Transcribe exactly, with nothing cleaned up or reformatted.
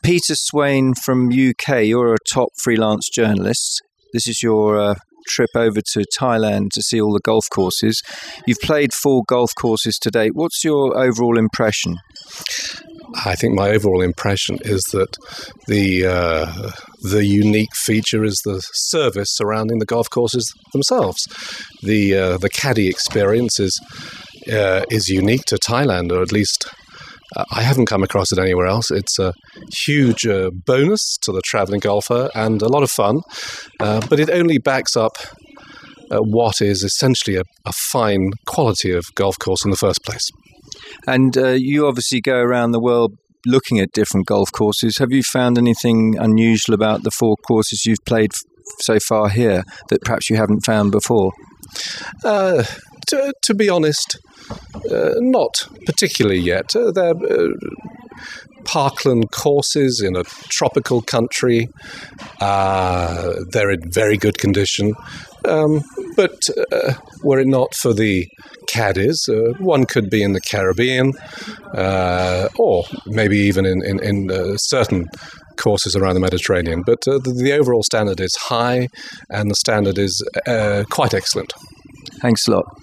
Peter Swain from U K, you're a top freelance journalist. This is your uh, trip over to Thailand to see all the golf courses. You've played four golf courses to date. What's your overall impression? I think my overall impression is that the uh, the unique feature is the service surrounding the golf courses themselves. The uh, the caddy experience is uh, is unique to Thailand, or at least uh, I haven't come across it anywhere else. It's a huge uh, bonus to the traveling golfer and a lot of fun, uh, but it only backs up uh, what is essentially a, a fine quality of golf course in the first place. And uh, you obviously go around the world looking at different golf courses. Have you found anything unusual about the four courses you've played f- so far here that perhaps you haven't found before? Uh, to, to be honest, uh, not particularly yet. Uh, they're uh, parkland courses in a tropical country. Uh, they're in very good condition. Um, but uh, were it not for the caddies, uh, one could be in the Caribbean, uh, or maybe even in, in, in uh, certain courses around the Mediterranean. But uh, the, the overall standard is high, and the standard is uh, quite excellent. Thanks a lot.